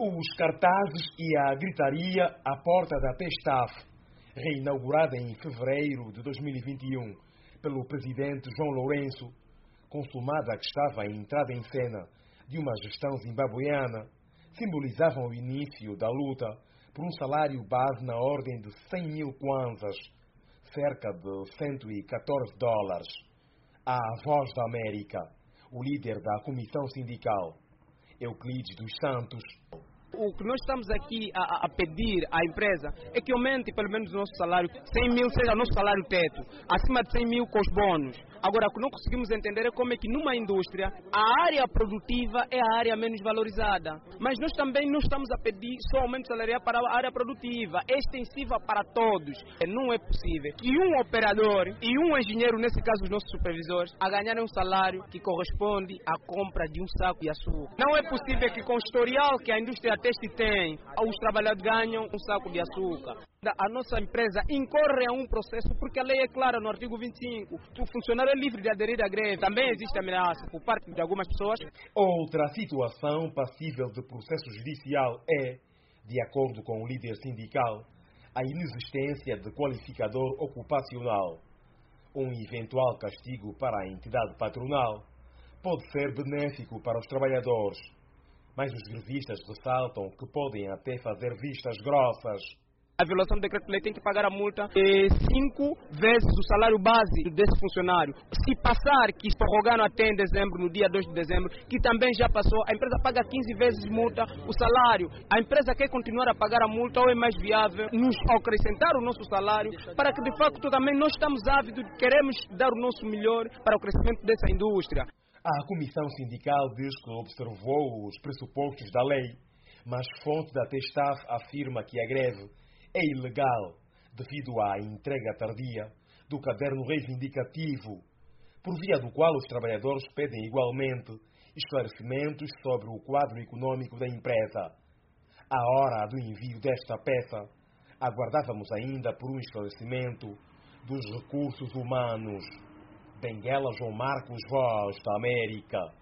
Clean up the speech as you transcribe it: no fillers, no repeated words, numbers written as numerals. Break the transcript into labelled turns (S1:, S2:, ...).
S1: Os cartazes e a gritaria à porta da Testaf, reinaugurada em fevereiro de 2021 pelo presidente João Lourenço, consumada que estava a entrada em cena de uma gestão zimbabueana, simbolizavam o início da luta por um salário base na ordem de 100 mil kwanzas, cerca de 114 dólares. À Voz da América, o líder da Comissão Sindical, Euclides dos Santos.
S2: O que nós estamos aqui a pedir à empresa é que aumente pelo menos o nosso salário, 100 mil seja o nosso salário teto, acima de 100 mil com os bônus. Agora, o que não conseguimos entender é como é que numa indústria a área produtiva é a área menos valorizada. Mas nós também não estamos a pedir só aumento salarial para a área produtiva, é extensiva para todos. Não é possível que um operador e um engenheiro, nesse caso os nossos supervisores, a ganharem um salário que corresponde à compra de um saco de açúcar. Não é possível que com o historial que a indústria teste tem, os trabalhadores ganham um saco de açúcar. A nossa empresa incorre a um processo porque a lei é clara no artigo 25. O funcionário é livre de aderir à greve. Também existe ameaça por parte de algumas pessoas.
S1: Outra situação passível de processo judicial é, de acordo com o líder sindical, a inexistência de qualificador ocupacional. Um eventual castigo para a entidade patronal pode ser benéfico para os trabalhadores, mas os grevistas ressaltam que podem até fazer vistas grossas.
S2: A violação do decreto-lei tem que pagar a multa 5 vezes o salário base desse funcionário. Se passar, que prorrogaram até em dezembro, no dia 2 de dezembro, que também já passou, a empresa paga 15 vezes multa o salário. A empresa quer continuar a pagar a multa ou é mais viável nos acrescentar o nosso salário para que, de facto, também nós estamos ávidos, queremos dar o nosso melhor para o crescimento dessa indústria.
S1: A Comissão Sindical diz que observou os pressupostos da lei, mas fonte da Testaf afirma que a greve é ilegal devido à entrega tardia do caderno reivindicativo, por via do qual os trabalhadores pedem igualmente esclarecimentos sobre o quadro econômico da empresa. À hora do envio desta peça, aguardávamos ainda por um esclarecimento dos recursos humanos. Benguela João Marcos, Voz da América.